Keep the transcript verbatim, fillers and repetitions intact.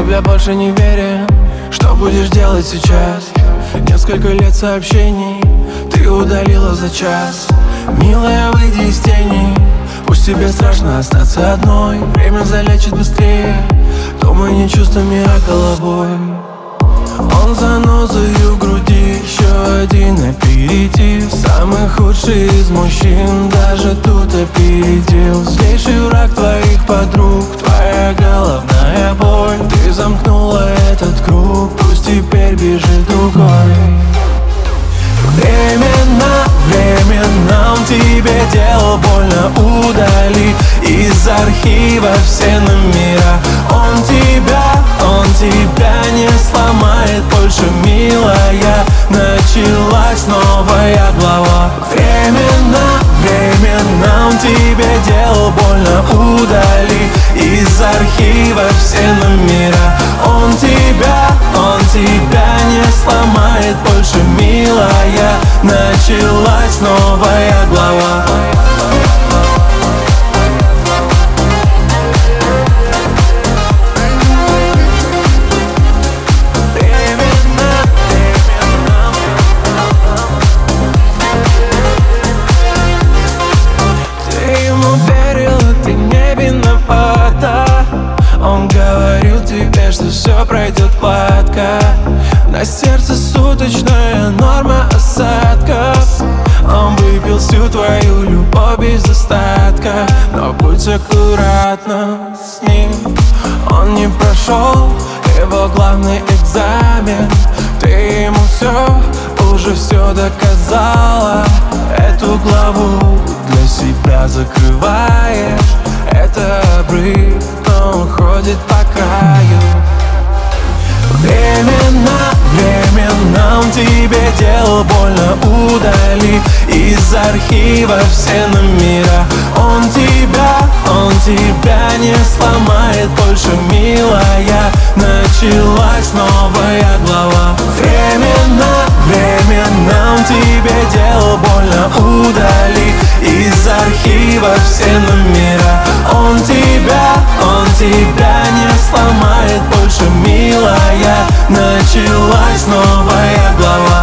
тебе больше не верю. Что будешь делать сейчас? Несколько лет сообщений ты удалила за час. Милая, выйди из тени. Пусть тебе страшно остаться одной. Время залечит быстрее. Думай не чувствами, а головой. Он занозой в груди, еще один аперитив. Самый худший из мужчин даже тут опередил. Злейший враг твоих подруг, твоя головная боль. Ты замкнула этот круг, пусть теперь бежит другой. Временно, временно он тебе делал больно. Удали из архива все номера. Он тебя, он тебя не сломает больше, милая. Началась новая глава. Временно, временно он тебе делал больно. Удали из архива все номера. Он тебя, он тебя не сломает больше, милая. Началась новая глава. Он говорил тебе, что все пройдет гладко. На сердце суточная норма осадков. Он выпил всю твою любовь без остатка. Но будь аккуратна с ним. Он не прошел его главный экзамен. Ты ему все, уже все доказала. Эту главу для себя закрываешь. Это обрыв, но уходит по краю. Временно, временно он тебе делал больно. Удали из архива все номера. Он тебя, он тебя не сломает больше, милая. Началась новая глава. Временно, временно он тебе делал больно. Удали из архива все номера. Он тебя, он тебя не сломает больше, милая. Началась новая глава.